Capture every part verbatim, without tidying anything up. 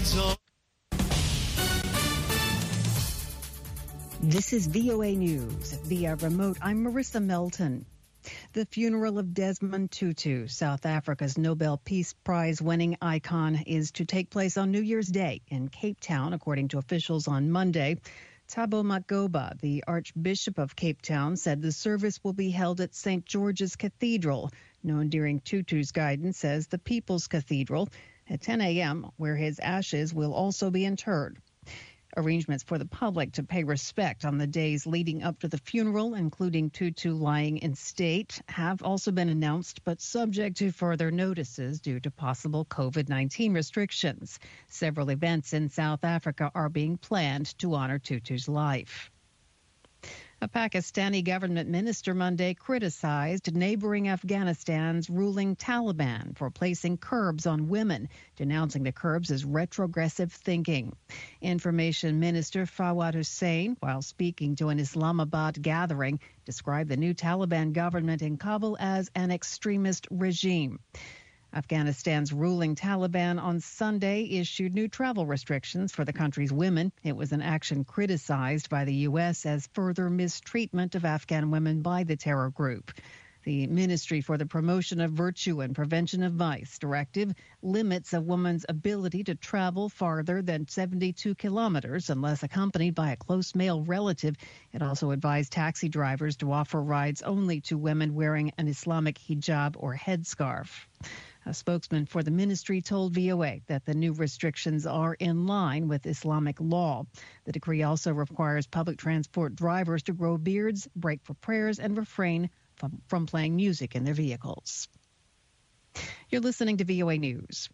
It's all. This is V O A News. Via remote, I'm Marissa Melton. The funeral of Desmond Tutu, South Africa's Nobel Peace Prize winning icon, is to take place on New Year's Day in Cape Town, according to officials on Monday. Thabo Makgoba, the Archbishop of Cape Town, said the service will be held at Saint George's Cathedral, known during Tutu's guidance as the People's Cathedral, at ten a.m., where his ashes will also be interred. Arrangements for the public to pay respect on the days leading up to the funeral, including Tutu lying in state, have also been announced, but subject to further notices due to possible COVID nineteen restrictions. Several events in South Africa are being planned to honor Tutu's life. A Pakistani government minister Monday criticized neighboring Afghanistan's ruling Taliban for placing curbs on women, denouncing the curbs as retrogressive thinking. Information Minister Fawad Hussain, while speaking to an Islamabad gathering, described the new Taliban government in Kabul as an extremist regime. Afghanistan's ruling Taliban on Sunday issued new travel restrictions for the country's women. It was an action criticized by the U S as further mistreatment of Afghan women by the terror group. The Ministry for the Promotion of Virtue and Prevention of Vice directive limits a woman's ability to travel farther than seventy-two kilometers unless accompanied by a close male relative. It also advised taxi drivers to offer rides only to women wearing an Islamic hijab or headscarf. A spokesman for the ministry told V O A that the new restrictions are in line with Islamic law. The decree also requires public transport drivers to grow beards, break for prayers, and refrain from, from playing music in their vehicles. You're listening to V O A News.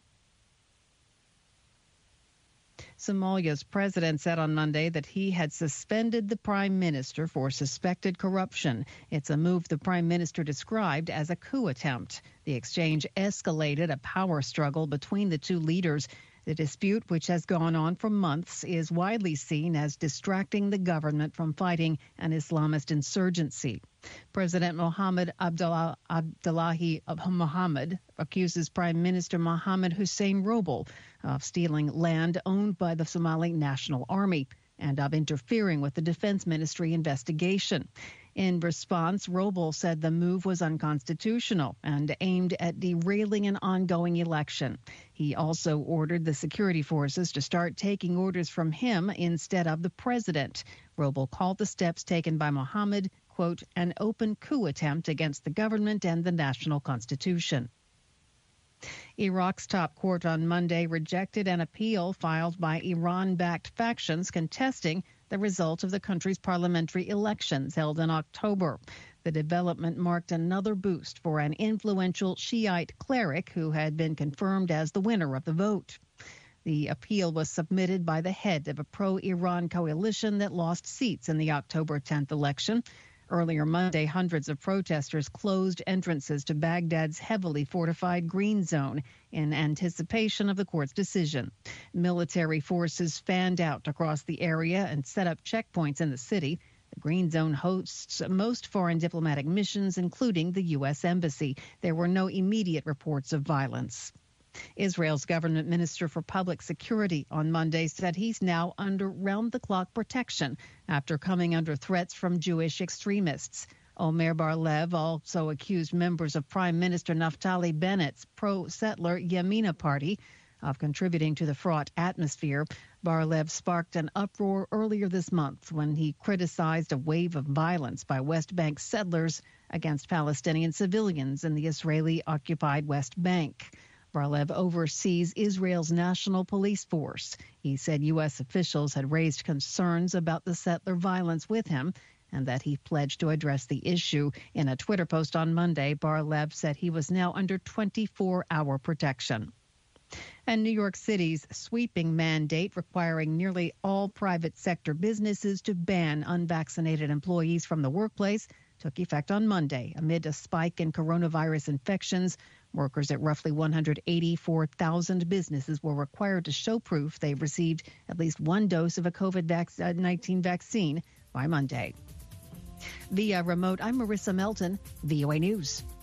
Somalia's president said on Monday that he had suspended the prime minister for suspected corruption. It's a move the prime minister described as a coup attempt. The exchange escalated a power struggle between the two leaders. The dispute, which has gone on for months, is widely seen as distracting the government from fighting an Islamist insurgency. President Mohammed Abdullah, Abdullahi Mohammed accuses Prime Minister Mohammed Hussein Roble of stealing land owned by the Somali National Army and of interfering with the Defense Ministry investigation. In response, Roble said the move was unconstitutional and aimed at derailing an ongoing election. He also ordered the security forces to start taking orders from him instead of the president. Roble called the steps taken by Mohammed, quote, an open coup attempt against the government and the national constitution. Iraq's top court on Monday rejected an appeal filed by Iran-backed factions contesting the result of the country's parliamentary elections held in October. The development marked another boost for an influential Shiite cleric who had been confirmed as the winner of the vote. The appeal was submitted by the head of a pro-Iran coalition that lost seats in the October tenth election. Earlier Monday, hundreds of protesters closed entrances to Baghdad's heavily fortified Green Zone in anticipation of the court's decision. Military forces fanned out across the area and set up checkpoints in the city. The Green Zone hosts most foreign diplomatic missions, including the U S Embassy. There were no immediate reports of violence. Israel's government minister for public security on Monday said he's now under round-the-clock protection after coming under threats from Jewish extremists. Omer Bar-Lev also accused members of Prime Minister Naftali Bennett's pro-settler Yamina party of contributing to the fraught atmosphere. Bar-Lev sparked an uproar earlier this month when he criticized a wave of violence by West Bank settlers against Palestinian civilians in the Israeli-occupied West Bank. Bar-Lev oversees Israel's national police force. He said U S officials had raised concerns about the settler violence with him and that he pledged to address the issue. In a Twitter post on Monday, Bar-Lev said he was now under twenty-four hour protection. And New York City's sweeping mandate requiring nearly all private sector businesses to ban unvaccinated employees from the workplace took effect on Monday amid a spike in coronavirus infections. Workers at roughly one hundred eighty-four thousand businesses were required to show proof they've received at least one dose of a COVID nineteen vaccine by Monday. Via remote, I'm Marissa Melton, V O A News.